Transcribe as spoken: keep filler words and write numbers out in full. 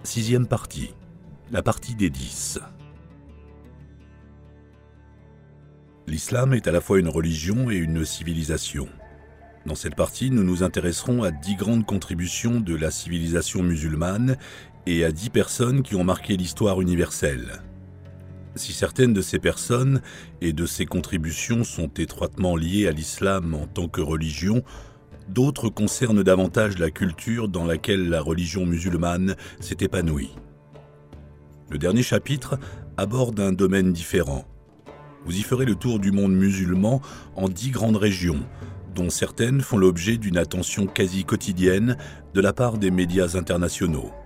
Sixième partie, la partie des dix. L'islam est à la fois une religion et une civilisation. Dans cette partie, nous nous intéresserons à dix grandes contributions de la civilisation musulmane et à dix personnes qui ont marqué l'histoire universelle. Si certaines de ces personnes et de ces contributions sont étroitement liées à l'islam en tant que religion, d'autres concernent davantage la culture dans laquelle la religion musulmane s'est épanouie. Le dernier chapitre aborde un domaine différent. Vous y ferez le tour du monde musulman en dix grandes régions, dont certaines font l'objet d'une attention quasi quotidienne de la part des médias internationaux.